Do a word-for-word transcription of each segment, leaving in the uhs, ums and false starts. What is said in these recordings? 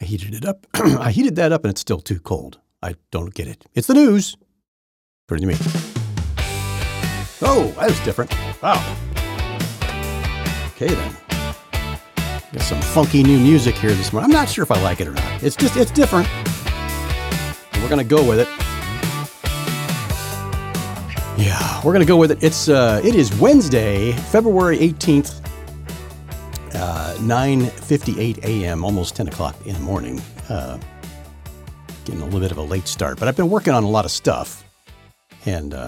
I heated it up. I heated that up and it's still too cold. I don't get it. It's the news. What do you mean? Oh, that was different. Wow. Okay then. Got some funky new music here this morning. I'm not sure if I like it or not. It's just, it's different. And we're going to go with it. Yeah, we're going to go with it. It's, uh, it is Wednesday, February eighteenth. Uh, nine fifty-eight a.m., almost ten o'clock in the morning. Uh, getting a little bit of a late start, but I've been working on a lot of stuff. And, uh,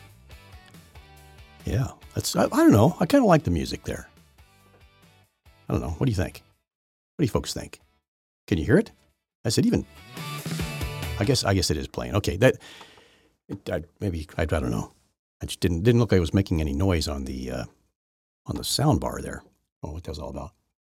yeah, that's, I, I don't know. I kind of like the music there. I don't know. What do you think? What do you folks think? Can you hear it? I said even, I guess, I guess it is playing. Okay, that, it, I, maybe, I, I don't know. I just didn't, didn't look like it was making any noise on the, uh, on the sound bar there. I don't know what that was all about.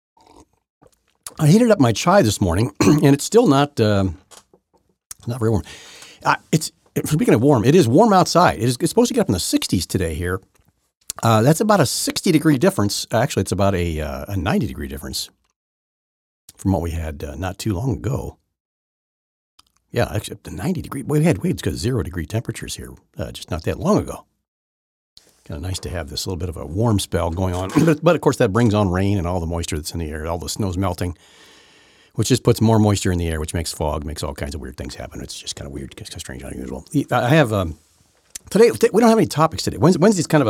I heated up my chai this morning, and it's still not um, not very warm. Uh, it's speaking of warm, it is warm outside. It is, it's supposed to get up in the sixties today here. Uh, that's about a sixty degree difference. Actually, it's about a uh, a ninety degree difference from what we had uh, not too long ago. Yeah, actually, up to ninety degree. We had we had zero degree temperatures here uh, just not that long ago. Kind of nice to have this little bit of a warm spell going on. but, but, of course, that brings on rain and all the moisture that's in the air. All the snow's melting, which just puts more moisture in the air, which makes fog, makes all kinds of weird things happen. It's just kind of weird, kind of strange, unusual. I have, um, today, we don't have any topics today. Wednesday's kind of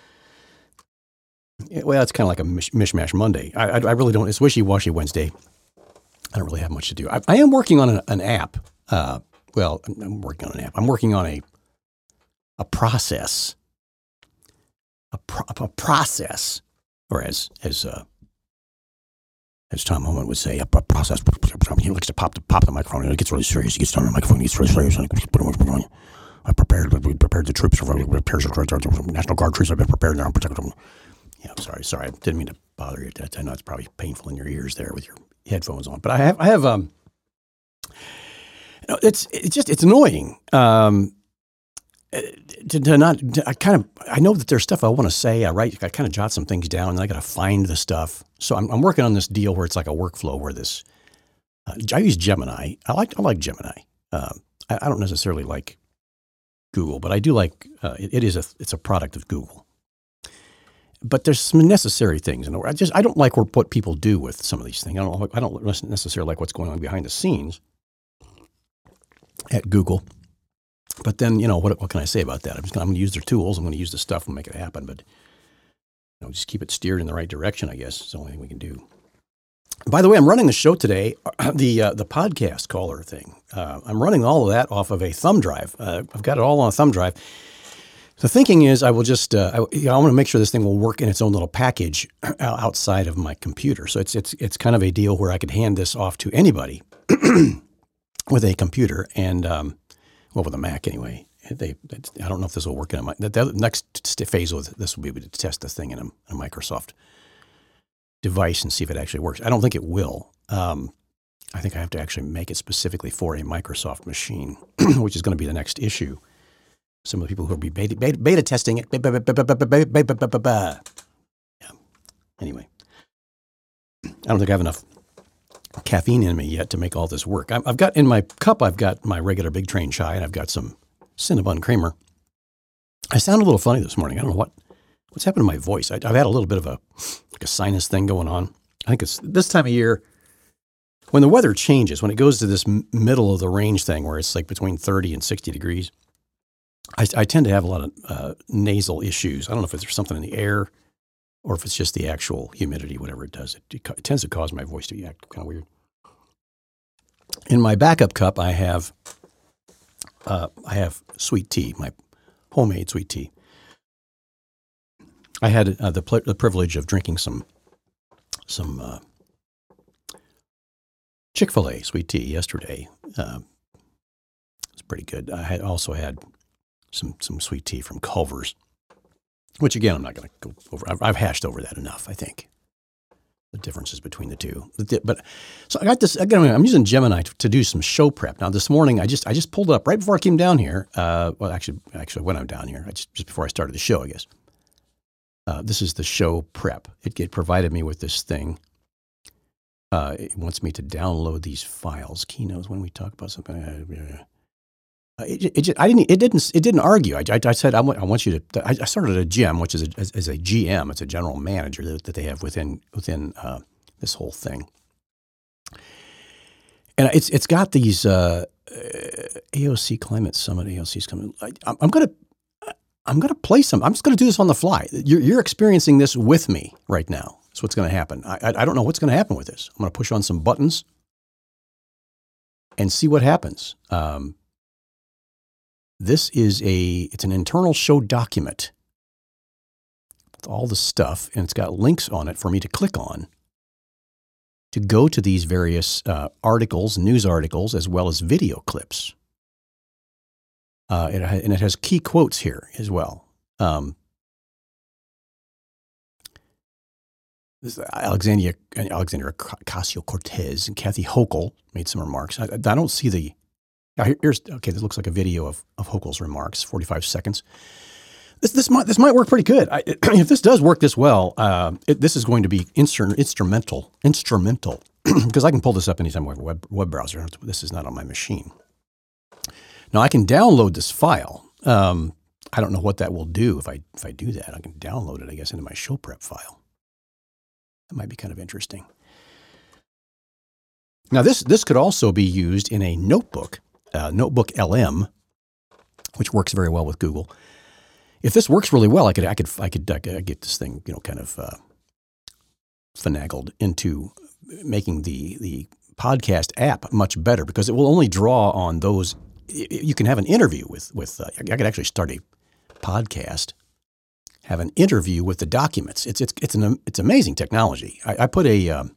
a, well, it's kind of like a mish, mishmash Monday. I, I, I really don't, it's wishy-washy Wednesday. I don't really have much to do. I, I am working on an, an app. Uh, well, I'm, I'm working on an app. I'm working on a, a process. A, pro- a process, or as as uh, as Tom Homan would say, a, a process. He likes to pop the pop the microphone, and it gets really serious. He gets down on the microphone, he gets really serious. I prepared. We prepared the troops. The National Guard troops have been prepared. Now I'm protecting them. Yeah, I'm sorry. Sorry, I didn't mean to bother you. I know it's probably painful in your ears there with your headphones on, but I have I have um. It's it's just it's annoying. Um. To, to not, to, I kind of, I know that there's stuff I want to say. I write, I kind of jot some things down, and I got to find the stuff. So I'm, I'm working on this deal where it's like a workflow where this. Uh, I use Gemini. I like, I like Gemini. Uh, I, I don't necessarily like Google, but I do like. Uh, it, it is a, it's a product of Google. But there's some necessary things, and I just, I don't like what people do with some of these things. I don't, I don't necessarily like what's going on behind the scenes at Google. But then, you know, what what can I say about that? I'm just gonna, I'm going to use their tools. I'm going to use the stuff and make it happen. But, you know, just keep it steered in the right direction, I guess. It's the only thing we can do. By the way, I'm running the show today, the uh, the podcast caller thing. Uh, I'm running all of that off of a thumb drive. Uh, I've got it all on a thumb drive. The thinking is I will just, uh, I, you know, I want to make sure this thing will work in its own little package outside of my computer. So it's it's it's kind of a deal where I could hand this off to anybody with a computer and, um, well, with a Mac anyway. They, I don't know if this will work in a Mac. The, the next phase of this will be to test this thing in a, a Microsoft device and see if it actually works. I don't think it will. Um, I think I have to actually make it specifically for a Microsoft machine, which is going to be the next issue. Some of the people who will be beta, beta, beta testing it. Yeah. Anyway, I don't think I have enough caffeine in me yet to make all this work. I've got in my cup, I've got my regular Big Train chai, and I've got some Cinnabon creamer. I sound a little funny this morning. I don't know what what's happened to my voice. I, I've had a little bit of a like a sinus thing going on. I think it's this time of year when the weather changes, when it goes to this m- middle of the range thing where it's like between thirty and sixty degrees. I, I tend to have a lot of uh, nasal issues. I don't know if there's something in the air or if it's just the actual humidity, whatever it does. It, it, it tends to cause my voice to act kind of weird. In my backup cup, I have uh, I have sweet tea, my homemade sweet tea. I had uh, the, pl- the privilege of drinking some some uh, Chick-fil-A sweet tea yesterday. Uh, it's pretty good. I had also had some some sweet tea from Culver's, which again, I'm not going to go over. I've, I've hashed over that enough, I think. The differences between the two. But so I got this, again, I'm using Gemini to, to do some show prep. Now this morning, I just I just pulled it up right before I came down here. Uh, well, actually, actually when I'm down here, I just, just before I started the show, I guess. Uh, this is the show prep. It, it provided me with this thing. Uh, it wants me to download these files. Keynotes when we talk about something. Uh, it, it, just, I didn't. It didn't. It didn't argue. I, I, I said I want, I want you to. I, I started a G M, which is a, as, as a G M. It's a general manager that, that they have within within uh, this whole thing. And it's it's got these uh, A O C Climate Summit. A O C's coming. I, I'm gonna I'm gonna play some. I'm just gonna do this on the fly. You're, you're experiencing this with me right now. That's what's going to happen. I, I I don't know what's going to happen with this. I'm going to push on some buttons and see what happens. Um, this is a it's an internal show document with all the stuff, and it's got links on it for me to click on to go to these various uh, articles, news articles, as well as video clips. Uh, it, and it has key quotes here as well. Um, this Alexandria, Alexandria Ocasio-Cortez and Kathy Hochul made some remarks. I, I don't see the, here's, okay, this looks like a video of, of Hochul's remarks, forty-five seconds. This this might this might work pretty good. I, if this does work this well, uh, it, this is going to be instru- instrumental, instrumental, because I can pull this up anytime with a web, web browser. This is not on my machine. Now I can download this file. Um, I don't know what that will do if I if I do that. I can download it, I guess, into my show prep file. That might be kind of interesting. Now this this could also be used in a notebook, uh, Notebook L M, which works very well with Google. If this works really well, I could I could I could, I could get this thing, you know, kind of uh, finagled into making the the podcast app much better, because it will only draw on those. You can have an interview with with. Uh, I could actually start a podcast, have an interview with the documents. It's it's it's an it's amazing technology. I, I put a um,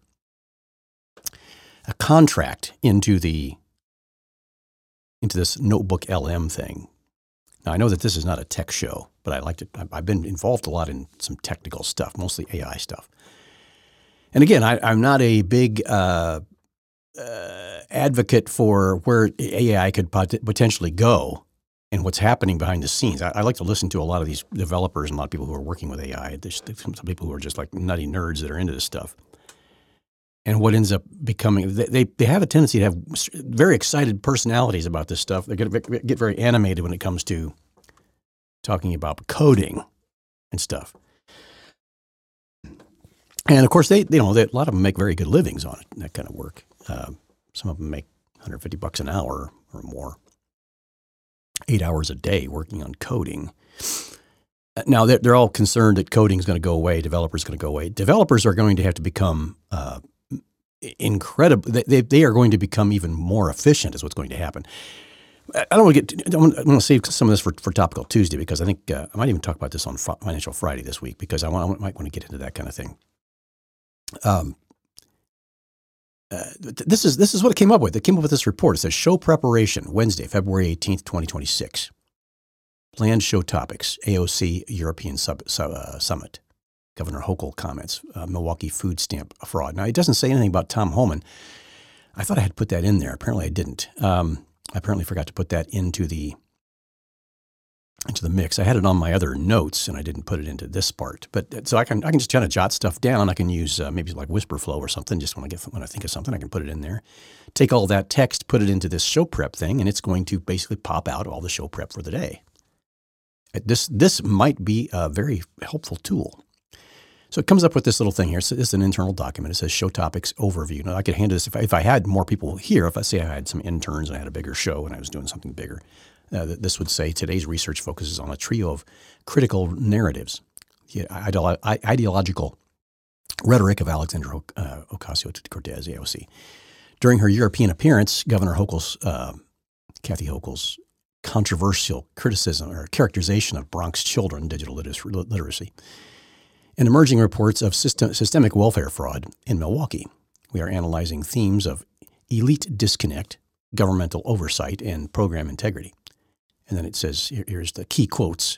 a contract into the into this Notebook L M thing. Now, I know that this is not a tech show, but I like to, I've been involved a lot in some technical stuff, mostly A I stuff. And again, I, I'm not a big uh, uh, advocate for where A I could pot- potentially go and what's happening behind the scenes. I, I like to listen to a lot of these developers and a lot of people who are working with A I. There's some people who are just like nutty nerds that are into this stuff. And what ends up becoming, they they have a tendency to have very excited personalities about this stuff. They're going to get very animated when it comes to talking about coding and stuff. And of course, they you know they, a lot of them make very good livings on it, that kind of work. Uh, some of them make one hundred fifty bucks an hour or more, eight hours a day working on coding. Now they're, they're all concerned that coding is going to go away, developers are going to go away. Developers are going to have to become uh, incredible. They, they they are going to become even more efficient is what's going to happen. I don't want to get, I want to save some of this for, for Topical Tuesday, because I think uh, I might even talk about this on Financial Friday this week, because I, want, I might want to get into that kind of thing. Um, uh, this is this is what it came up with. It came up with this report. It says show preparation, Wednesday, February eighteenth, twenty twenty-six. Planned show topics, A O C European sub, sub, uh, Summit. Governor Hochul comments, uh, Milwaukee food stamp fraud. Now, it doesn't say anything about Tom Homan. I thought I had put that in there. Apparently I didn't. Um, I apparently forgot to put that into the into the mix. I had it on my other notes, and I didn't put it into this part. But so I can I can just kind of jot stuff down. I can use uh, maybe like Whisperflow or something. Just when I get when I think of something, I can put it in there. Take all that text, put it into this show prep thing, and it's going to basically pop out all the show prep for the day. This this might be a very helpful tool. So it comes up with this little thing here. So this is an internal document. It says show topics overview. Now I could handle this if I, if I had more people here. If I say I had some interns and I had a bigger show and I was doing something bigger, uh, this would say today's research focuses on a trio of critical narratives, the ideolo- ideological rhetoric of Alexandria uh, Ocasio-Cortez, A O C. During her European appearance, Governor Hochul's, uh, Kathy Hochul's controversial criticism or characterization of Bronx children digital literacy, and emerging reports of system, systemic welfare fraud in Milwaukee. We are analyzing themes of elite disconnect, governmental oversight, and program integrity. And then it says, here, here's the key quotes.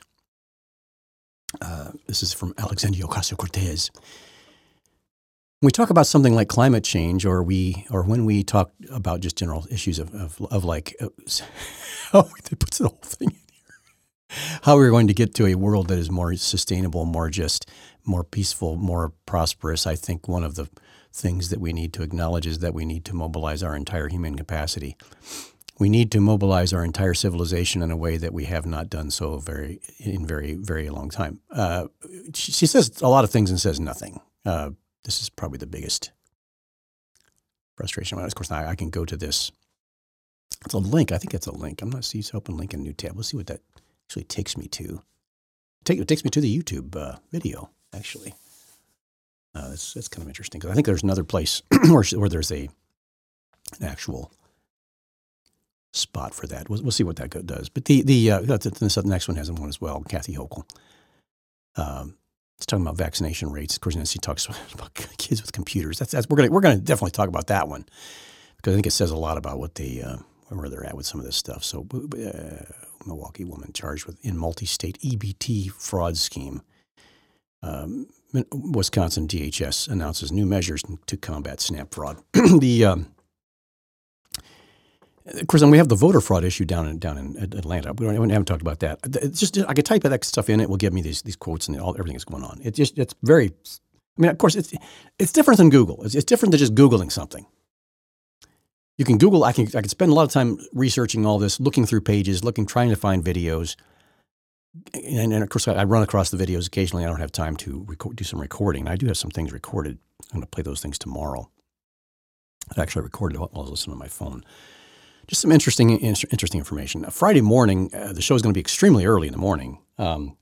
Uh, this is from Alexandria Ocasio-Cortez. When we talk about something like climate change, or we, or when we talk about just general issues of, of, of like, uh, oh, they put the whole thing in here. How we're going to get to a world that is more sustainable, more just, more peaceful, more prosperous. I think one of the things that we need to acknowledge is that we need to mobilize our entire human capacity. We need to mobilize our entire civilization in a way that we have not done so very in very, very long time. Uh, she, she says a lot of things and says nothing. Uh, this is probably the biggest frustration. Of course, I, I can go to this. It's a link. I think it's a link. I'm not seeing it's open link in a new tab. Let's see what that actually takes me to. Take, it takes me to the YouTube uh, video, actually. Uh, that's, that's kind of interesting because I think there's another place where, where there's a an actual spot for that. We'll, we'll see what that go, does. But the the, uh, the next one has one as well. Kathy Hochul. Um, it's talking about vaccination rates. Of course, Nancy talks about kids with computers. That's, that's we're gonna we're gonna definitely talk about that one because I think it says a lot about what they uh, where they're at with some of this stuff. So, uh, Milwaukee woman charged with in multi-state E B T fraud scheme. Um, Wisconsin D H S announces new measures to combat SNAP fraud. the um, Of course, and we have the voter fraud issue down in down in Atlanta. We, don't, we haven't talked about that. It's just I could type that stuff in; it will give me these these quotes and all everything that's going on. It just it's very. I mean, of course, it's it's different than Google. It's, it's different than just Googling something. You can Google. I can I can spend a lot of time researching all this, looking through pages, looking, trying to find videos, and, and of course, I, I run across the videos occasionally. I don't have time to record, do some recording. I do have some things recorded. I'm going to play those things tomorrow. I actually recorded while I was listening to my phone. Just some interesting, interesting information. Uh, Friday morning, uh, the show is going to be extremely early in the morning. Um,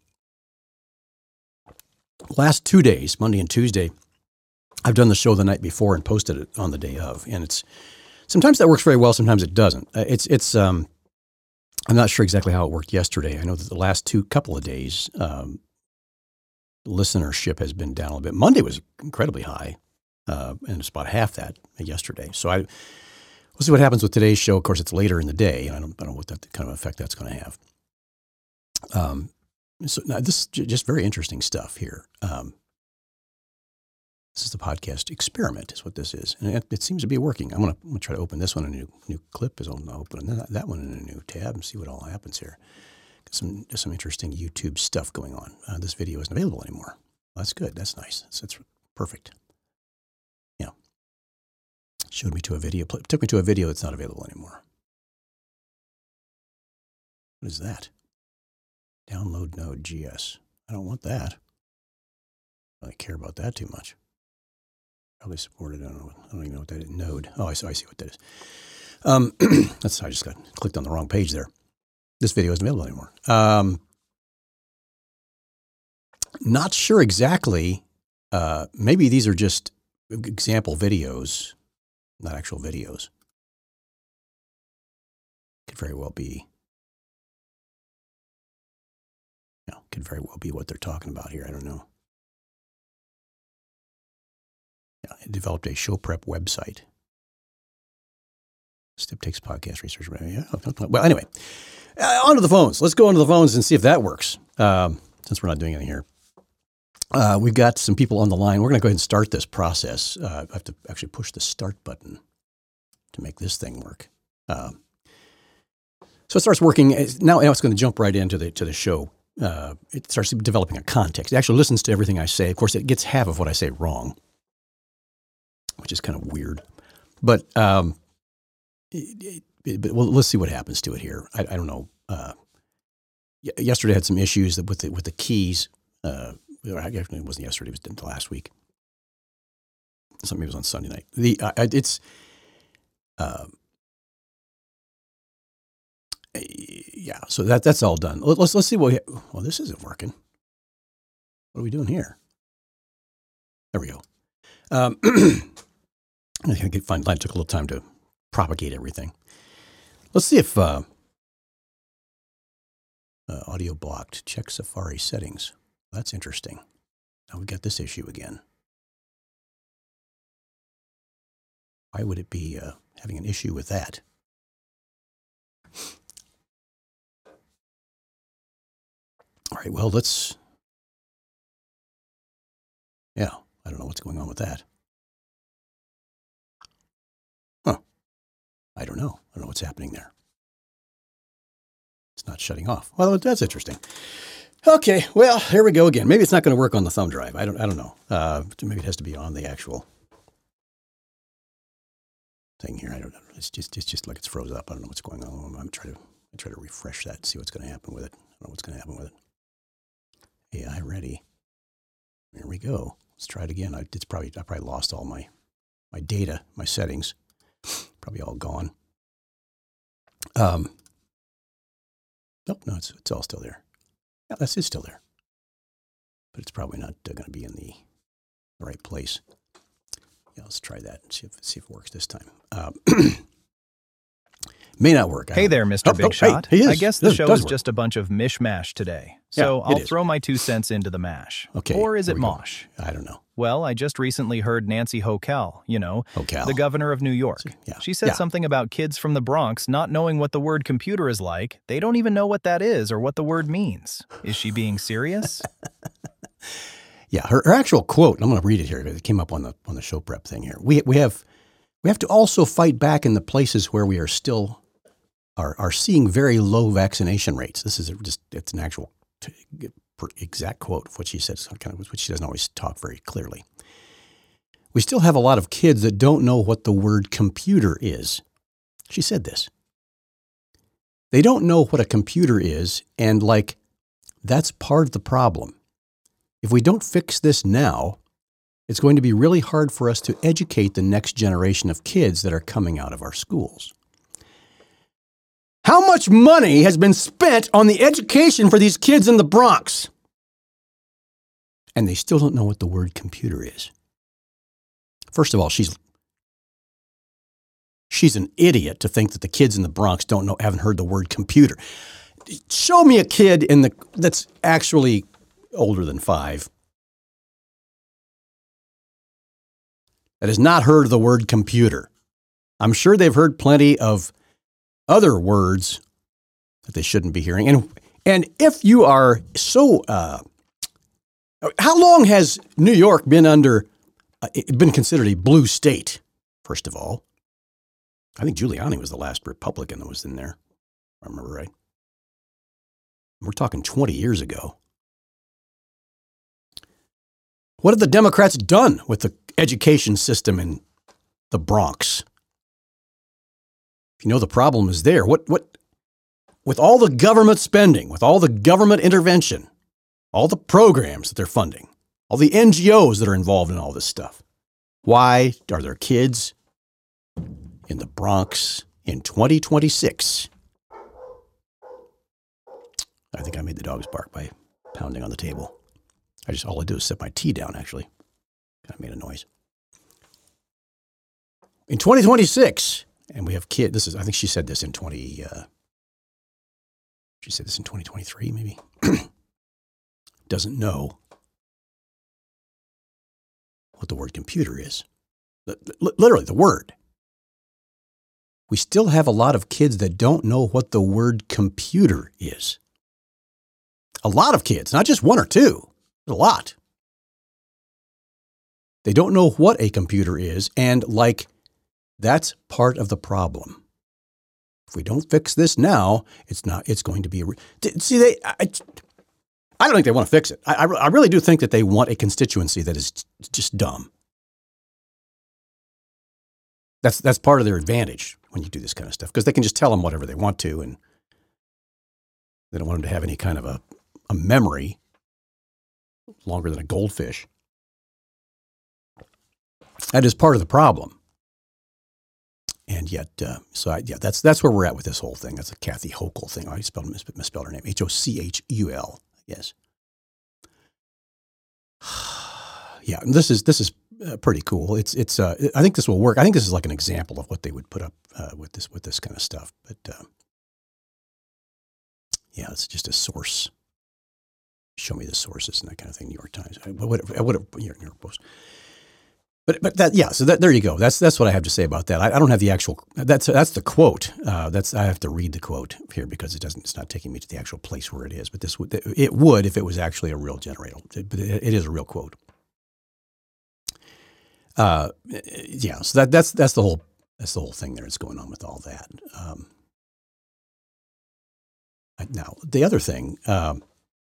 last two days, Monday and Tuesday, I've done the show the night before and posted it on the day of, and it's sometimes that works very well, sometimes it doesn't. Uh, it's it's. Um, I'm not sure exactly how it worked yesterday. I know that the last two couple of days, um, listenership has been down a little bit. Monday was incredibly high, uh, and it's about half that yesterday. So I. We'll see what happens with today's show. Of course, it's later in the day. I don't, I don't know what that kind of effect that's going to have. Um, so now this is just very interesting stuff here. Um, this is the podcast experiment, is what this is, and it, it seems to be working. I'm going to try to open this one in a new new clip. Is I'll open that, that one in a new tab and see what all happens here. Got some some interesting YouTube stuff going on. Uh, this video isn't available anymore. Well, that's good. That's nice. That's, that's perfect. Showed me to a video, took me to a video that's not available anymore. What is that? Download Node.js. I don't want that. I don't care about that too much. Probably supported. I don't know. I don't even know what that is. Node. Oh, I see. I see what that is. Um, that's. I just got clicked on the wrong page there. This video isn't available anymore. Um, not sure exactly. Uh, maybe these are just example videos. Not actual videos. Could very well be. Yeah, could very well be what they're talking about here. I don't know. Yeah, I developed a show prep website. Step takes podcast research. Yeah. Well, anyway, uh, onto the phones. Let's go onto the phones and see if that works. Um, since we're not doing anything here. Uh, we've got some people on the line. We're going to go ahead and start this process. Uh, I have to actually push the start button to make this thing work. Um, so it starts working. Now, now it's going to jump right into the to the show. Uh, it starts developing a context. It actually listens to everything I say. Of course, it gets half of what I say wrong, which is kind of weird. But, um, it, it, but well, let's see what happens to it here. I, I don't know. Uh, yesterday I had some issues with the, with the keys. Uh, Actually, it wasn't yesterday. It was the last week. Something was on Sunday night. The uh, it's uh, yeah. So that that's all done. Let's let's see what. We, well, this isn't working. What are we doing here? There we go. Um, I can find. It took a little time to propagate everything. Let's see if uh, uh, audio blocked. Check Safari settings. That's interesting. Now we got this issue again. Why would it be uh, having an issue with that? All right, well, let's... Yeah, I don't know what's going on with that. Huh. I don't know. I don't know what's happening there. It's not shutting off. Well, that's interesting. Okay, well, here we go again. Maybe it's not going to work on the thumb drive. I don't. I don't know. Uh, maybe it has to be on the actual thing here. I don't know. It's just it's just like it's froze up. I don't know what's going on. I'm trying to I try to refresh that and see what's going to happen with it. I don't know what's going to happen with it. A I ready. There we go. Let's try it again. I, it's probably I probably lost all my my data, my settings. Probably all gone. Um. Nope, no, it's it's all still there. Yeah, that's it's still there, but it's probably not uh, going to be in the, the right place. Yeah, let's try that and see if see if it works this time. Um, may not work. Hey there, Mister Oh, Big oh, Shot. hey, he is. I guess the Does- show does is work. just a bunch of mishmash today. So Yeah, it I'll is. throw my two cents into the mash. Okay, Or is here it we go. mosh? I don't know. Well, I just recently heard Nancy Hochul, you know, Hochul. the governor of New York. Yeah. She said Yeah. something about kids from the Bronx not knowing what the word computer is like. They don't even know what that is or what the word means. Is she being serious? Yeah, her, her actual quote. I'm going to read it here. It came up on the on the show prep thing here. We we have we have to also fight back in the places where we are still are are seeing very low vaccination rates. This is a, just it's an actual t- exact quote of what she says. Kind of what she doesn't always talk very clearly. We still have a lot of kids that don't know what the word computer is. She said this. They don't know what a computer is, and like that's part of the problem. If we don't fix this now, it's going to be really hard for us to educate the next generation of kids that are coming out of our schools. How much money has been spent on the education for these kids in the Bronx? And they still don't know what the word computer is. First of all, she's she's an idiot to think that the kids in the Bronx don't know, haven't heard the word computer. Show me a kid in the that's actually older than five that has not heard the word computer. I'm sure they've heard plenty of other words that they shouldn't be hearing. And and if you are so, uh, how long has New York been under, uh, been considered a blue state? First of all, I think Giuliani was the last Republican that was in there. If I remember right. We're talking twenty years ago. What have the Democrats done with the education system in the Bronx? If you know the problem is there, what what with all the government spending, with all the government intervention, all the programs that they're funding, all the N G Os that are involved in all this stuff, why are there kids in the Bronx in twenty twenty-six? I think I made the dogs bark by pounding on the table. I just, all I do is set my tea down, actually. Kind of made a noise. In twenty twenty-six, and we have kids, this is, I think she said this in twenty, uh, she said this in twenty twenty-three, maybe. Doesn't know what the word computer is. L- literally, the word. We still have a lot of kids that don't know what the word computer is. A lot of kids, not just one or two. A lot. They don't know what a computer is, and like, that's part of the problem. If we don't fix this now, it's not. It's going to be. A re- See, they. I, I don't think they want to fix it. I, I, I really do think that they want a constituency that is just dumb. That's that's part of their advantage when you do this kind of stuff, because they can just tell them whatever they want to, and they don't want them to have any kind of a, a memory longer than a goldfish. That is part of the problem. And yet, uh, so I, yeah, that's that's where we're at with this whole thing. That's a Kathy Hochul thing. I spelled mis- misspelled her name. H O C H U L. Yes. Yeah, and this is this is uh, pretty cool. It's it's. Uh, I think this will work. I think this is like an example of what they would put up uh, with this with this kind of stuff. But uh, yeah, it's just a source. Show me the sources and that kind of thing. New York Times. I would I would have New York Post. But but that yeah. So that there you go. That's that's what I have to say about that. I, I don't have the actual. That's that's the quote. Uh, that's I have to read the quote here because it doesn't. It's not taking me to the actual place where it is. But this would it would if it was actually a real generator. But it, it is a real quote. Uh, yeah. So that that's that's the whole that's the whole thing there that's going on with all that. Um, now the other thing. Um,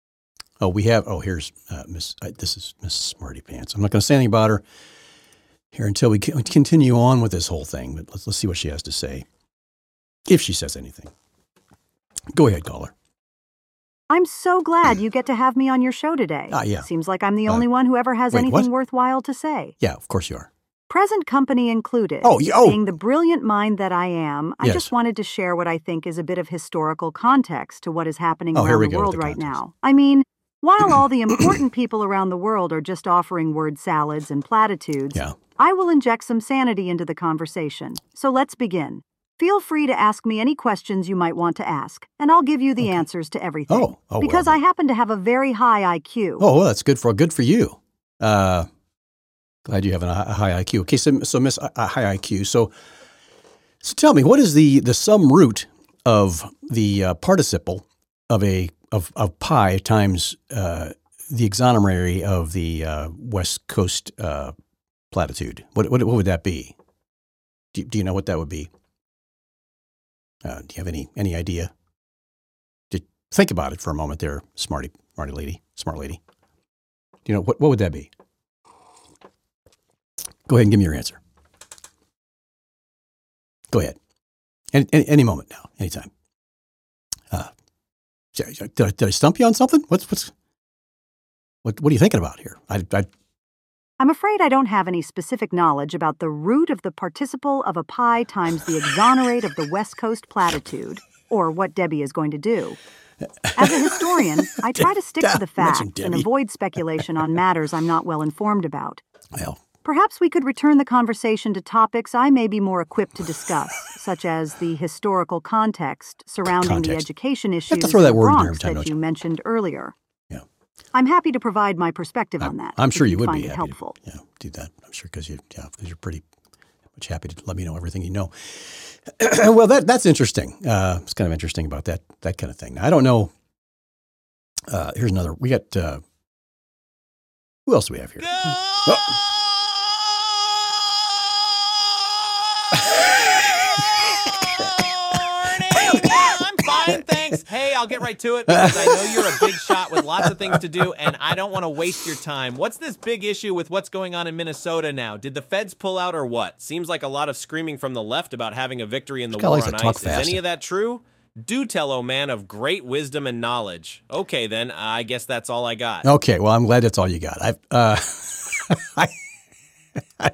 oh, we have. Oh, here's uh, Miss. Uh, this is Miss Smarty Pants. I'm not going to say anything about her. here until we can continue on with this whole thing. But let's, let's see what she has to say, if she says anything. Go ahead, caller. I'm so glad you get to have me on your show today. Ah, yeah. Seems like I'm the Uh, only one who ever has wait, anything what? worthwhile to say. Yeah, of course you are. Present company included. Oh, y- oh. Being the brilliant mind that I am, I Yes. just wanted to share what I think is a bit of historical context to what is happening Oh, here around we the go with world the right context. now. I mean, while all the important people around the world are just offering word salads and platitudes, Yeah. I will inject some sanity into the conversation. So let's begin. Feel free to ask me any questions you might want to ask, and I'll give you the answers to everything. Oh, oh, because well, I happen to have a very high I Q. Oh, well, that's good for good for you. Uh, glad you have a, a high I Q. Okay, so, so Miss a high I Q. So, so tell me, what is the the sum root of the uh, participle of a of of pi times uh, the exonerary of the uh, West Coast uh, platitude? What, what what would that be? Do, do you know what that would be? Uh, do you have any any idea? Did, think about it for a moment, there, smarty smarty lady, smart lady. Do you know what what would that be? Go ahead and give me your answer. Go ahead. Any, any, any moment now, anytime. Uh, did, I, did I stump you on something? What's what's what what are you thinking about here? I, I I'm afraid I don't have any specific knowledge about the root of the participle of a pi times the exonerate of the West Coast platitude, or what Debbie is going to do. As a historian, I try to stick to the facts and Debbie. avoid speculation on matters I'm not well informed about. well, Perhaps we could return the conversation to topics I may be more equipped to discuss, such as the historical context surrounding the Context. education to issues throw in that the word in there Bronx every time, that don't you you? mentioned earlier. Yeah. I'm happy to provide my perspective I'm, on that. I'm if sure you you'd would find be it happy helpful. to yeah, do that. I'm sure because you yeah, because you're pretty much happy to let me know everything you know. Well, that that's interesting. Uh, it's kind of interesting about that that kind of thing. Now, I don't know. Uh, here's another. We got uh, who else do we have here? Oh. I'm fine, thanks. Hey, I'll get right to it because I know you're a big shot with lots of things to do, and I don't want to waste your time. What's this big issue with what's going on in Minnesota now? Did the feds pull out or what? Seems like a lot of screaming from the left about having a victory in the This guy war likes on to talk ice. fast. Is any of that true? Do tell, oh man, of great wisdom and knowledge. Okay, then, I guess that's all I got. Okay, well, I'm glad that's all you got. I, uh, I, I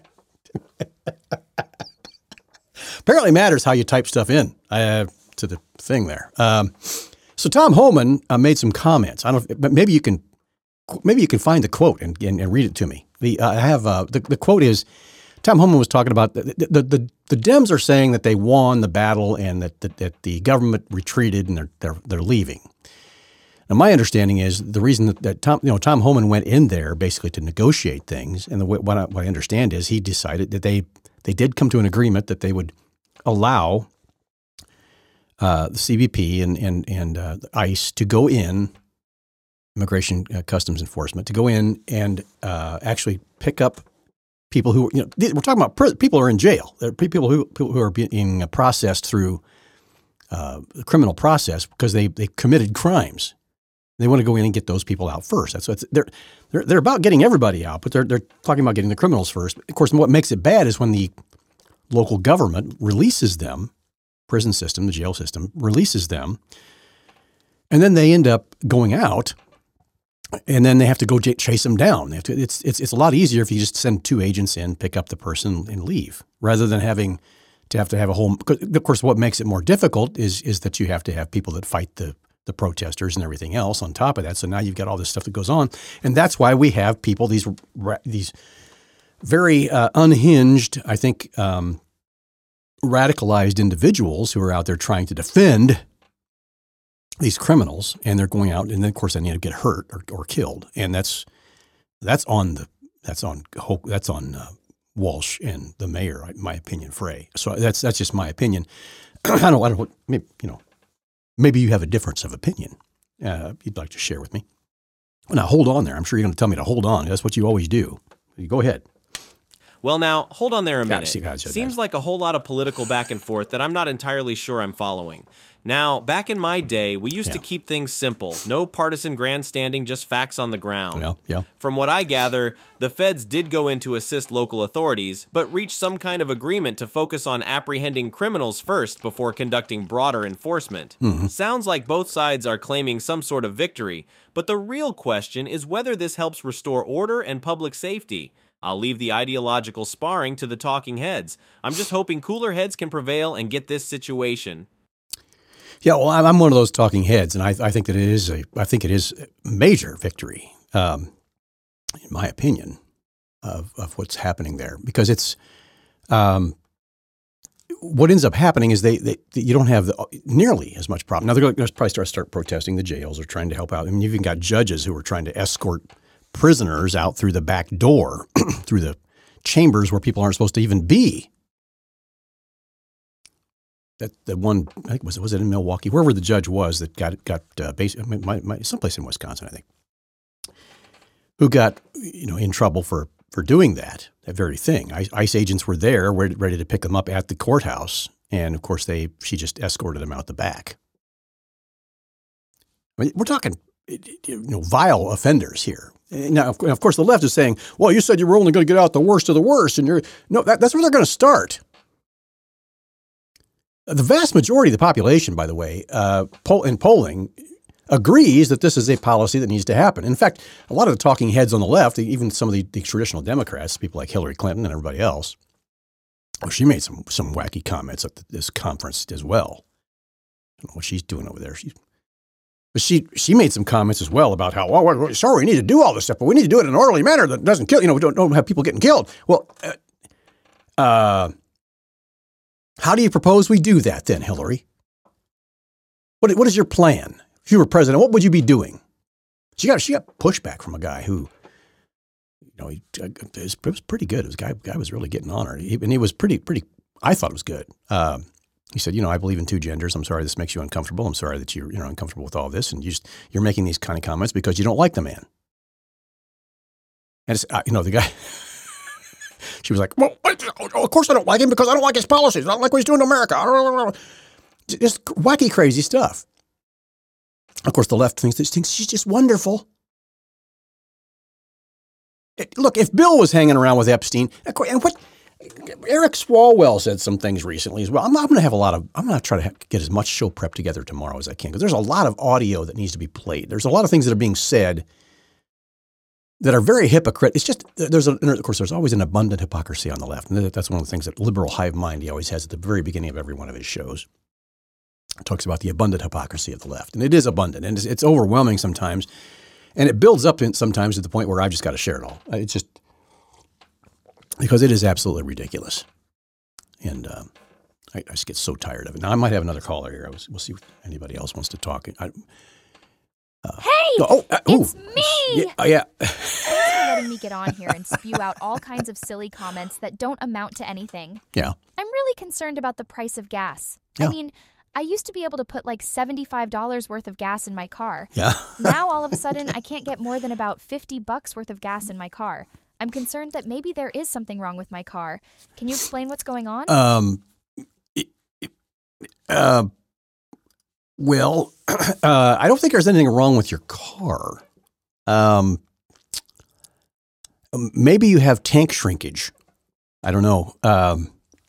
apparently matters how you type stuff in uh, to the thing there. Um, so Tom Homan uh, made some comments. I don't, but maybe you can, maybe you can find the quote and, and, and read it to me. The uh, I have uh, the the quote is Tom Homan was talking about the the, the the Dems are saying that they won the battle and that that, that the government retreated and they're they're they're leaving. Now, my understanding is the reason that, that Tom, you know, Tom Homan went in there basically to negotiate things, and the, what, I, what I understand is he decided that they they did come to an agreement that they would allow uh, the C B P and and and uh, ICE to go in, Immigration uh, Customs Enforcement, to go in and uh, actually pick up people who, you know, we're talking about pr- people who are in jail. They're people who people who are being processed through uh, the criminal process because they they committed crimes. They want to go in and get those people out first. That's what they're they're they're about getting everybody out, but they're they're talking about getting the criminals first. Of course, what makes it bad is when the local government releases them, prison system, the jail system releases them, and then they end up going out, and then they have to go j- chase them down. They have to, it's it's it's a lot easier if you just send two agents in, pick up the person, and leave, rather than having to have to have a whole. Of course, what makes it more difficult is is that you have to have people that fight the the protesters and everything else on top of that. So now you've got all this stuff that goes on, and that's why we have people these these very uh, unhinged, I think, um, radicalized individuals who are out there trying to defend these criminals, and they're going out, and then of course they need to get hurt or, or killed, and that's that's on the that's on that's on uh, Walsh and the mayor, in my opinion, Frey. So that's that's just my opinion. I don't I don't maybe, you know. Maybe you have a difference of opinion uh, you'd like to share with me. Now, hold on there. I'm sure you're going to tell me to hold on. That's what you always do. Go ahead. Well, now, hold on there a Gotta minute. see how it should Seems be. like a whole lot of political back and forth that I'm not entirely sure I'm following. Now, back in my day, we used Yeah. to keep things simple. No partisan grandstanding, just facts on the ground. Yeah, yeah. From what I gather, the feds did go in to assist local authorities, but reached some kind of agreement to focus on apprehending criminals first before conducting broader enforcement. Mm-hmm. Sounds like both sides are claiming some sort of victory, but the real question is whether this helps restore order and public safety. I'll leave the ideological sparring to the talking heads. I'm just hoping cooler heads can prevail and get this situation. Yeah, well, I'm I'm one of those talking heads, and I, I think that it is a, I think it is a major victory, um, in my opinion, of of what's happening there, because it's, um, what ends up happening is they, they you don't have the, nearly as much problem. Now they're going to probably start start protesting the jails or trying to help out. I mean, you've even got judges who are trying to escort prisoners out through the back door, through the chambers where people aren't supposed to even be. That the one, I think was was it in Milwaukee, wherever the judge was that got got uh, base, I mean, my, my, someplace in Wisconsin, I think, who got you know in trouble for for doing that that very thing. ICE, ICE agents were there, ready, ready to pick them up at the courthouse, and of course they she just escorted them out the back. I mean, we're talking you know vile offenders here. Now, of of course, the left is saying, "Well, you said you were only going to get out the worst of the worst," and you're no, that, that's where they're going to start. The vast majority of the population, by the way, uh, poll, in polling, agrees that this is a policy that needs to happen. In fact, a lot of the talking heads on the left, even some of the, the traditional Democrats, people like Hillary Clinton and everybody else, well, she made some some wacky comments at this conference as well. I don't know what she's doing over there. She's, but she she made some comments as well about how, well, we're, sorry, we need to do all this stuff, but we need to do it in an orderly manner that doesn't kill, you know, we don't, don't have people getting killed. Well, uh, uh how do you propose we do that then, Hillary? What What is your plan? If you were president, what would you be doing? She got she got pushback from a guy who, you know, he, it, was, it was pretty good. It was a guy guy was really getting on her, he, and he was pretty pretty. I thought it was good. Um, he said, you know, I believe in two genders. I'm sorry this makes you uncomfortable. I'm sorry that you're you know uncomfortable with all this, and you just you're making these kind of comments because you don't like the man. And it's, uh, you know, the guy. She was like, well, of course I don't like him because I don't like his policies. I don't like what he's doing to America. Just wacky, crazy stuff. Of course, the left thinks, thinks she's just wonderful. Look, if Bill was hanging around with Epstein, and what Eric Swalwell said some things recently as well. I'm, I'm going to have a lot of, I'm going to try to have, get as much show prep together tomorrow as I can because there's a lot of audio that needs to be played. There's a lot of things that are being said that are very hypocrite. It's just, there's a, of course, there's always an abundant hypocrisy on the left. And that's one of the things that liberal hive mind he always has at the very beginning of every one of his shows. It talks about the abundant hypocrisy of the left. And it is abundant and it's, it's overwhelming sometimes. And it builds up in, sometimes to the point where I've just got to share it all. It's just, because it is absolutely ridiculous. And um, I, I just get so tired of it. Now, I might have another caller here. I was, we'll see if anybody else wants to talk. I, Uh, hey, oh, uh, it's ooh. me! Yeah, uh, yeah. Thanks for letting me get on here and spew out all kinds of silly comments that don't amount to anything. Yeah. I'm really concerned about the price of gas. Yeah. I mean, I used to be able to put like seventy-five dollars worth of gas in my car. Yeah. Now, all of a sudden, I can't get more than about fifty bucks worth of gas in my car. I'm concerned that maybe there is something wrong with my car. Can you explain what's going on? Um, uh, well, uh, I don't think there's anything wrong with your car. Um, maybe you have tank shrinkage. I don't know. Um,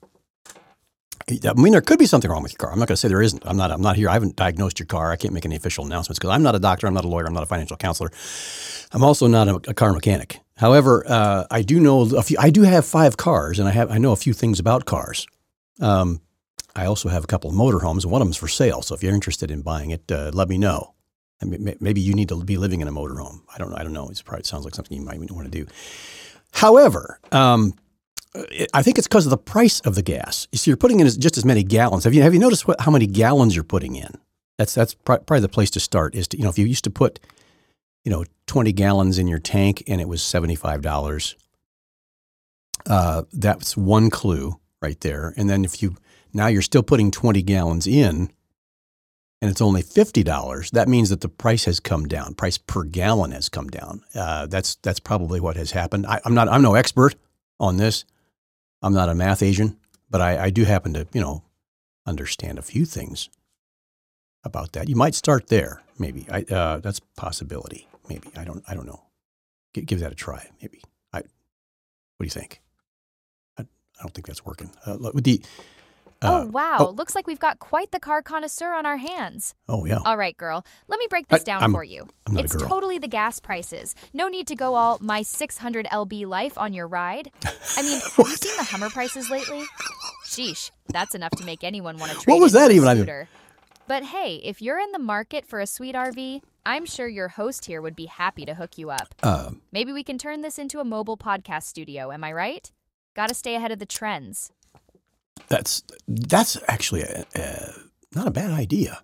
I mean, there could be something wrong with your car. I'm not going to say there isn't. I'm not. I'm not here. I haven't diagnosed your car. I can't make any official announcements because I'm not a doctor. I'm not a lawyer. I'm not a financial counselor. I'm also not a, a car mechanic. However, uh, I do know a few. I do have five cars, and I have. I know a few things about cars. Um, I also have a couple of motorhomes, and one of them is for sale. So if you're interested in buying it, uh, let me know. I mean, maybe you need to be living in a motorhome. I don't know. I don't know. It's probably, it sounds like something you might want to do. However, um, I think it's because of the price of the gas. You see, you're putting in just as many gallons. Have you have you noticed what, how many gallons you're putting in? That's that's probably the place to start. Is to, you know if you used to put you know twenty gallons in your tank and it was seventy-five dollars. Uh, that's one clue right there. And then if you now you're still putting twenty gallons in, and it's only fifty dollars. That means that the price has come down. Price per gallon has come down. Uh, that's that's probably what has happened. I, I'm not. I'm no expert on this. I'm not a math Asian, but I, I do happen to, you know, understand a few things about that. You might start there, maybe. I, uh, that's a possibility. Maybe I don't. I don't know. G- give that a try. Maybe. I. What do you think? I, I don't think that's working. Uh, with the. Uh, oh, wow. Oh, Looks like we've got quite the car connoisseur on our hands. oh yeah. All right, girl. Let me break this I- down I'm- for you. I'm not a It's girl. totally the gas prices. No need to go all my six hundred L B life on your ride. I mean, have you seen the Hummer prices lately? Sheesh, that's enough to make anyone want to trade What was in for that a even? I mean- scooter. But hey, if you're in the market for a sweet R V, I'm sure your host here would be happy to hook you up. Uh, Maybe we can turn this into a mobile podcast studio, am I right? Gotta stay ahead of the trends. that's that's actually a, a, not a bad idea.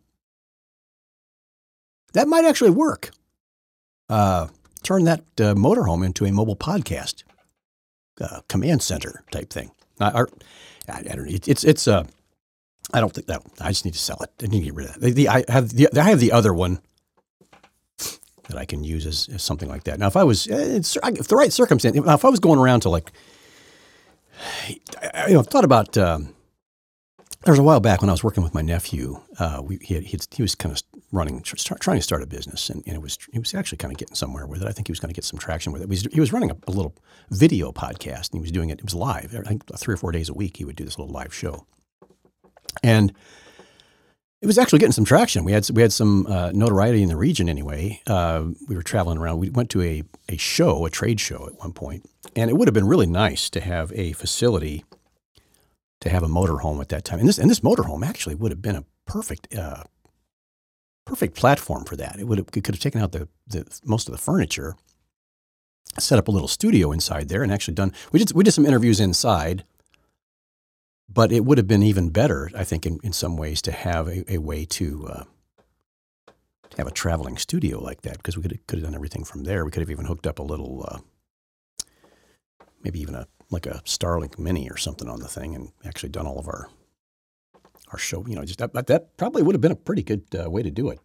That might actually work. Uh, turn that uh, motorhome into a mobile podcast, uh, command center type thing. I, I, I don't know. It, it's it's uh, I don't think that. I just need to sell it. I need to get rid of that. The, the, I have the I have the other one that I can use as, as something like that. Now, if I was, eh, it's, if the right circumstance, if, if I was going around to like, I, you know, thought about. Um, there was a while back when I was working with my nephew. Uh, we, he, had, he, had, he was kind of running, start, trying to start a business, and, and it was he was actually kind of getting somewhere with it. I think he was going to get some traction with it. He was, he was running a, a little video podcast, and he was doing it. It was live. I think three or four days a week, he would do this little live show, and it was actually getting some traction. We had we had some uh, notoriety in the region anyway. Uh, we were traveling around. We went to a a show, a trade show at one point, and it would have been really nice to have a facility to have a motorhome at that time. And this and this motorhome actually would have been a perfect uh, perfect platform for that. It would have, it could have taken out the, the most of the furniture, set up a little studio inside there, and actually done. We did we did some interviews inside, but it would have been even better, I think, in, in some ways, to have a, a way to, uh, to have a traveling studio like that, because we could have, could have done everything from there. We could have even hooked up a little, uh, maybe even a like a Starlink Mini or something on the thing, and actually done all of our our show. You know, just that, that probably would have been a pretty good uh, way to do it.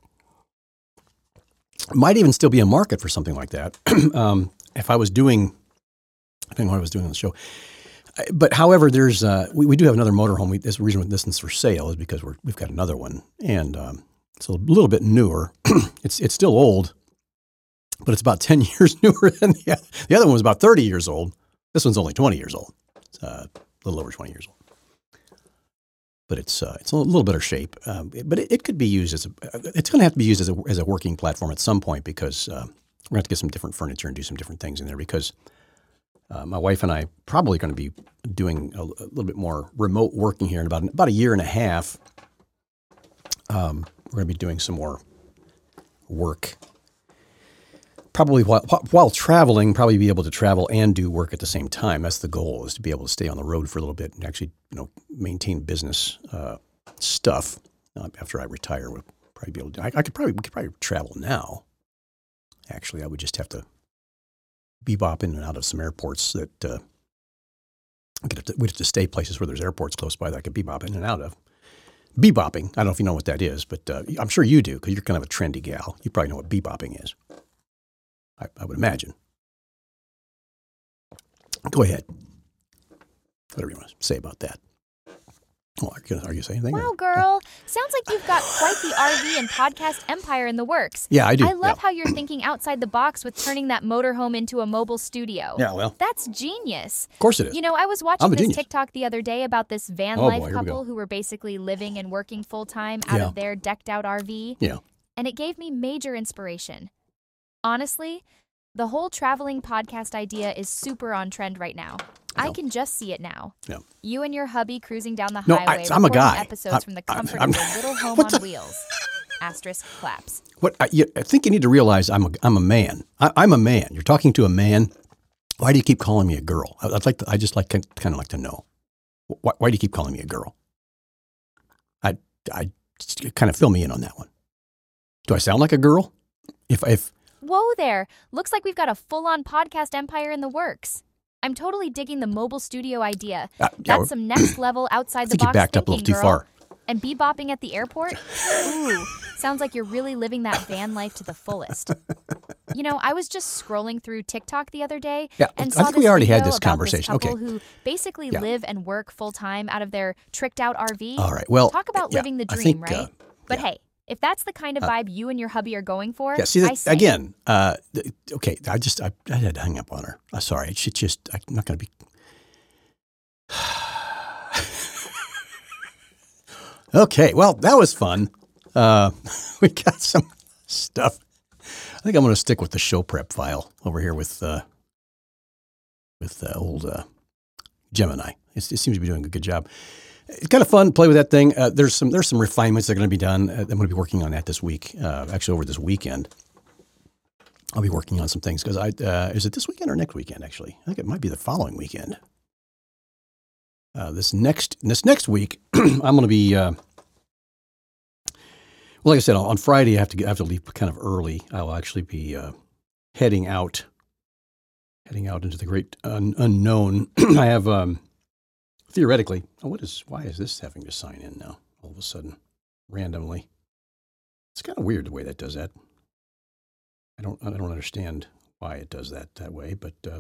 Might even still be a market for something like that. um, if I was doing, depending on what I was doing on the show. But however, there's uh, we, we do have another motorhome. We, this reason this is for sale is because we're, we've got another one, and um, it's a little bit newer. it's it's still old, but it's about ten years newer than the, the other one was about thirty years old. This one's only twenty years old. It's uh, a little over twenty years old. But it's uh, it's a little better shape. Um, but it, it could be used as a. It's going to have to be used as a as a working platform at some point, because uh, we're going to have to get some different furniture and do some different things in there, because uh, my wife and I probably going to be doing a, a little bit more remote working here in about about a year and a half. Um, we're going to be doing some more work. Probably while, while traveling, probably be able to travel and do work at the same time. That's the goal, is to be able to stay on the road for a little bit and actually, you know, maintain business uh, stuff. Uh, after I retire, we'll probably be able to. I, I could probably we could probably travel now. Actually, I would just have to bebop in and out of some airports that uh, we'd, have to, we'd have to stay places where there's airports close by that I could bebop in and out of. Bebopping, I don't know if you know what that is, but uh, I'm sure you do, because you're kind of a trendy gal. You probably know what bebopping is. I, I would imagine. Go ahead. Whatever you want to say about that. Oh, are you, are you saying anything? Wow, or- girl. Sounds like you've got quite the R V and podcast empire in the works. Yeah, I do. I love yeah. how you're thinking outside the box with turning that motorhome into a mobile studio. Yeah, well, That's genius. of course it is. You know, I was I'm watching a this genius. TikTok the other day about this van Oh, life boy, here we go. couple who were basically living and working full time out Yeah. of their decked out R V. Yeah. And it gave me major inspiration. Honestly, the whole traveling podcast idea is super on trend right now. I Yeah. can just see it now. Yeah. You and your hubby cruising down the No, I- highway, I'm a recording guy. episodes I'm- from the I'm- comfort I'm- of your little home What on the- wheels. Asterisk claps. What I, you, I think you need to realize I'm a, I'm a man. I, I'm a man. You're talking to a man. Why do you keep calling me a girl? I, I'd like to, I just like kind of like to know. Why, why do you keep calling me a girl? I, I just kind of fill me in on that one. Do I sound like a girl? If if Whoa there. Looks like we've got a full-on podcast empire in the works. I'm totally digging the mobile studio idea. uh, yeah, That's some next level outside I the think you box backed up a thinking, little too girl. far. And bebopping at the airport? Ooh, sounds like you're really living that van life to the fullest. You know, I was just scrolling through TikTok the other day Yeah, and I saw think this we already had video this about conversation. This couple Okay. who basically Yeah. live and work full time out of their tricked out R V. All right. Well, Talk about yeah, living the I dream, think, right? uh, but yeah. hey, if that's the kind of vibe you and your hubby are going for, Yeah, see, I that, say. again, uh, th- okay, I just, I, I had to hang up on her. I'm sorry. She just, I'm not going to be. Okay, well, that was fun. Uh, we got some stuff. I think I'm going to stick with the show prep file over here with uh, with uh, old uh, Gemini. It's, it seems to be doing a good job. It's kind of fun to play with that thing. Uh, there's some there's some refinements that are going to be done. Uh, I'm going to be working on that this week. Uh, actually, over this weekend, I'll be working on some things because I uh, is it this weekend or next weekend? Actually, I think it might be the following weekend. Uh, this next this next week, I'm going to be. Uh, well, like I said, on Friday I have to get, I have to leave kind of early. I will actually be uh, heading out, heading out into the great un- unknown. I have. Um, Theoretically, oh, what is, why is this having to sign in now all of a sudden, randomly? It's kind of weird the way that does that. I don't, I don't understand why it does that that way, but uh,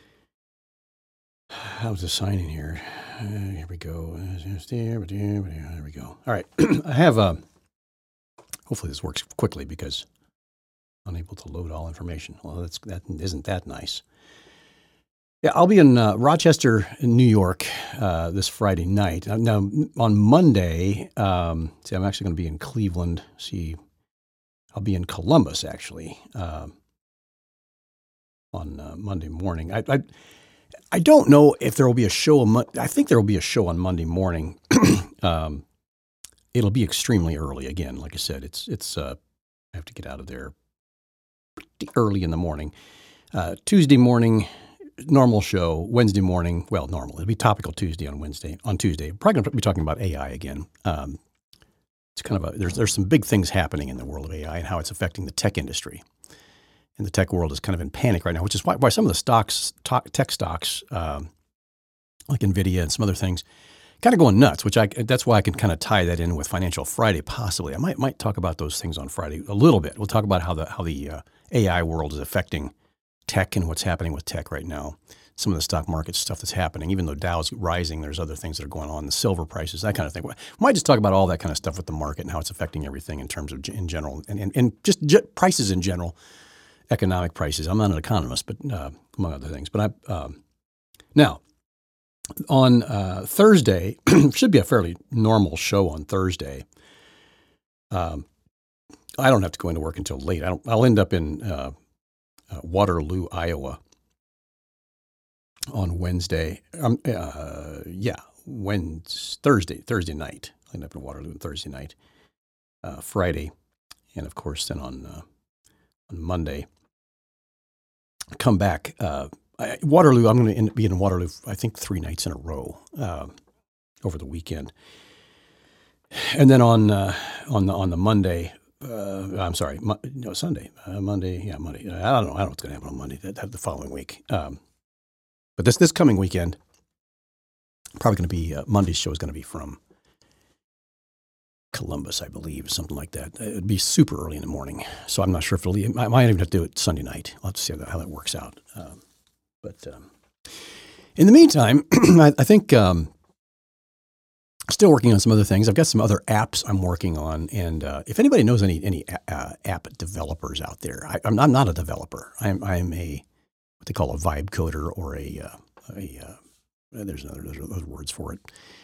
how's the sign in here? Uh, here we go. There we go. All right. I have, uh, hopefully this works quickly because I'm unable to load all information. Well, that's, that isn't that nice. Yeah, I'll be in uh, Rochester, New York, uh, this Friday night. Uh, now, on Monday, um, see, I'm actually going to be in Cleveland. See, I'll be in Columbus, actually, uh, on uh, Monday morning. I, I I don't know if there will be a show. On Mo- I think there will be a show on Monday morning. um, it'll be extremely early. Again, like I said, it's it's. Uh, I have to get out of there pretty early in the morning. Uh, Tuesday morning. Normal show. Wednesday morning, well, normal. It'll be Topical Tuesday on Wednesday. On Tuesday, we're probably going to be talking about A I again. Um, it's kind of a there's there's some big things happening in the world of A I and how it's affecting the tech industry. And the tech world is kind of in panic right now, which is why, why some of the stocks, tech stocks, um, like Nvidia and some other things, kind of going nuts. Which I that's why I can kind of tie that in with Financial Friday. Possibly, I might might talk about those things on Friday a little bit. We'll talk about how the how the uh, A I world is affecting tech and what's happening with tech right now. Some of the stock market stuff that's happening, even though Dow's rising, there's other things that are going on, the silver prices, that kind of thing. We might just talk about all that kind of stuff with the market and how it's affecting everything in terms of in general and, and, and just j- prices in general, economic prices. I'm not an economist, but uh, among other things. But I um, now on uh, Thursday, should be a fairly normal show on Thursday. Um, I don't have to go into work until late. I don't. I'll end up in uh, Uh, Waterloo, Iowa, on Wednesday. Um, uh, yeah, Wednesday, Thursday, Thursday night. I end up in Waterloo on Thursday night, uh, Friday, and of course then on uh, on Monday. Come back. Uh, I, Waterloo. I'm going to be in Waterloo. I think three nights in a row uh, over the weekend, and then on uh, on the on the Monday. Uh, I'm sorry, Mo- no, Sunday, uh, Monday, yeah, Monday. I don't know. I don't know what's going to happen on Monday, that, that, the following week. Um, but this this coming weekend, probably going to be, uh, Monday's show is going to be from Columbus, I believe, something like that. It would be super early in the morning. So I'm not sure if it'll, I might even have to do it Sunday night. I'll have to see how that, how that works out. Um, but um, in the meantime, I, I think, um, still working on some other things. I've got some other apps I'm working on, and uh, if anybody knows any any uh, app developers out there, I, I'm, I'm not a developer. I'm I'm a what they call a vibe coder or a uh, a uh, there's another there's other words for it.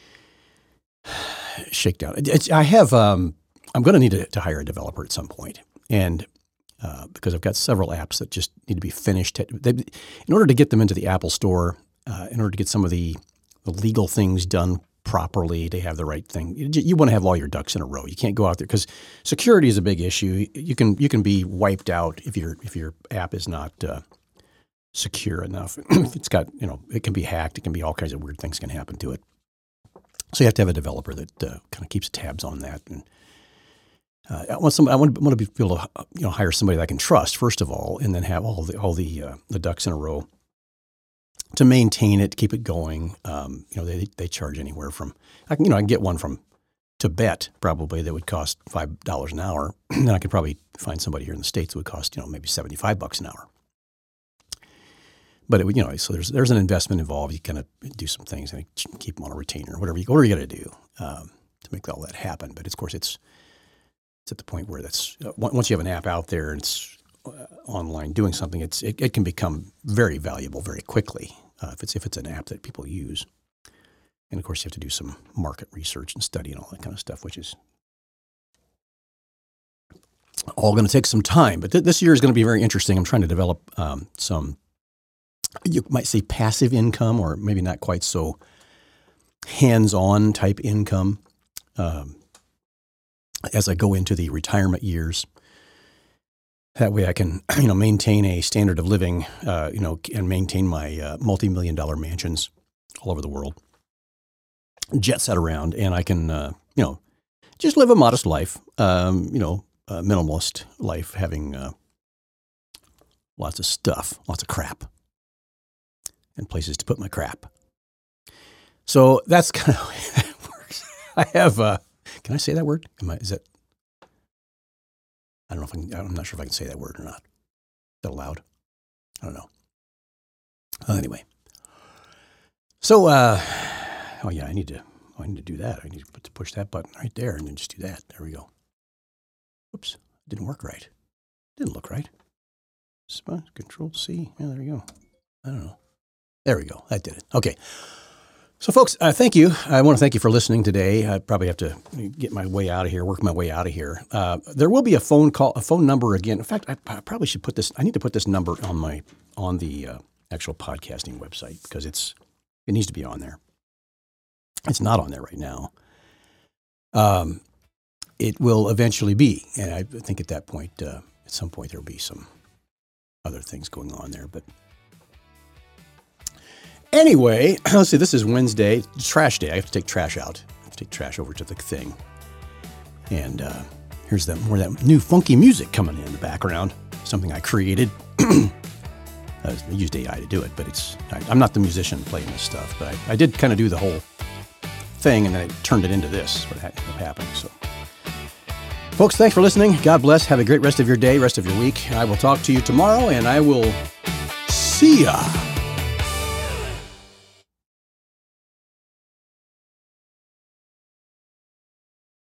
Shakedown. It's, I have um, I'm going to need to, to hire a developer at some point, and uh, because I've got several apps that just need to be finished. They, in order to get them into the Apple Store, uh, in order to get some of the, the legal things done properly, to have the right thing. You, you want to have all your ducks in a row. You can't go out there because security is a big issue. You can you can be wiped out if your if your app is not uh, secure enough. It's got you know it can be hacked. It can be all kinds of weird things can happen to it. So you have to have a developer that uh, kind of keeps tabs on that. And uh, I want some. I want, want to be able to you know hire somebody that I can trust first of all, and then have all the all the uh, the ducks in a row to maintain it, keep it going. Um, you know, they they charge anywhere from I can you know I can get one from to bet probably that would cost five dollars an hour. Then I could probably find somebody here in the States that would cost, you know, maybe seventy-five bucks an hour. But it would, you know, so there's there's an investment involved. You kind of do some things and keep them on a retainer, whatever you, whatever you got to do um, to make all that happen. But it's, of course, it's it's at the point where that's uh, once you have an app out there and it's uh, online doing something, it's it, it can become very valuable very quickly uh, if it's if it's an app that people use. And of course, you have to do some market research and study and all that kind of stuff, which is all going to take some time. But th- this year is going to be very interesting. I'm trying to develop um, some, you might say, passive income, or maybe not quite so hands-on type income um, as I go into the retirement years. That way I can, you know, maintain a standard of living, uh, you know, and maintain my uh, multi-million dollar mansions all over the world. Jet set around, and I can, uh, you know, just live a modest life, um, you know, a minimalist life, having uh, lots of stuff, lots of crap, and places to put my crap. So that's kind of how it works. I have, uh, can I say that word? Am I, is that, I don't know if I can, I'm not sure if I can say that word or not. Is that allowed? I don't know. Uh, anyway. So, uh, oh yeah, I need to, oh, I need to do that. I need to, put, to push that button right there and then just do that. There we go. Oops, it didn't work right. Didn't look right. Control C. Yeah, there we go. I don't know. There we go. That did it. Okay. So folks, uh, thank you. I want to thank you for listening today. I probably have to get my way out of here, work my way out of here. Uh, there will be a phone call, a phone number again. In fact, I, I probably should put this, I need to put this number on my, on the uh, actual podcasting website because it's, it needs to be on there. It's not on there right now. Um, it will eventually be. And I think at that point, uh, at some point, there'll be some other things going on there, but anyway, let's see, this is Wednesday, trash day. I have to take trash out. I have to take trash over to the thing. And uh, here's that more of that new funky music coming in the background, something I created. I used A I to do it, but it's I, I'm not the musician playing this stuff, but I, I did kind of do the whole thing, and then I turned it into this, what happened. So, folks, thanks for listening. God bless. Have a great rest of your day, rest of your week. I will talk to you tomorrow, and I will see ya.